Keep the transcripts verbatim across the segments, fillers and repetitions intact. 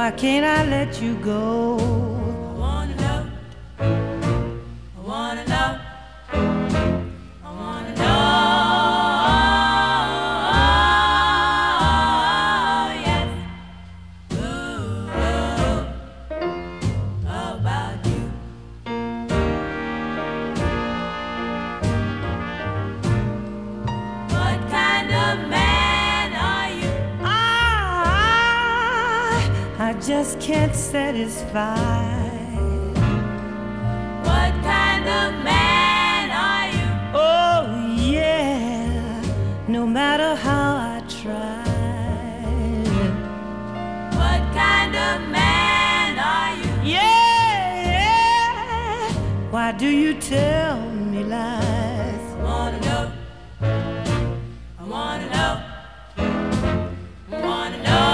Why can't I let you go? I wanna know, I wanna know, I wanna know, yes, ooh, about you. What kind of man are you? I just can't satisfy. What kind of man are you? Oh yeah, no matter how I try. What kind of man are you? Yeah, yeah. Why do you tell me lies? I wanna know, I wanna know, I wanna know,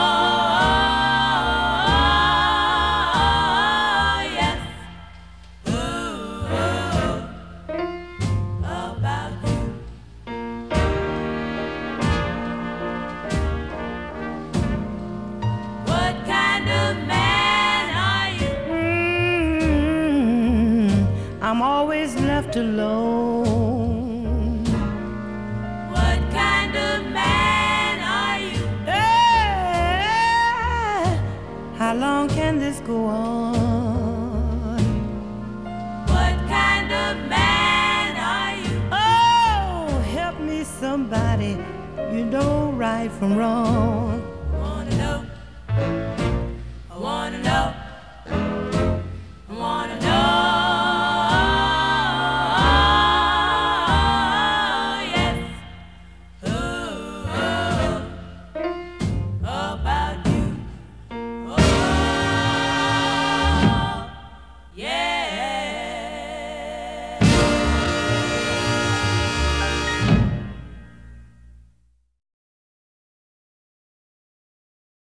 yes, ooh, about you. What kind of man are you? Mm, I'm always left alone. What kind of man are you? Hey, how long can this go on? What kind of man are you? Oh, help me somebody, you know right from wrong.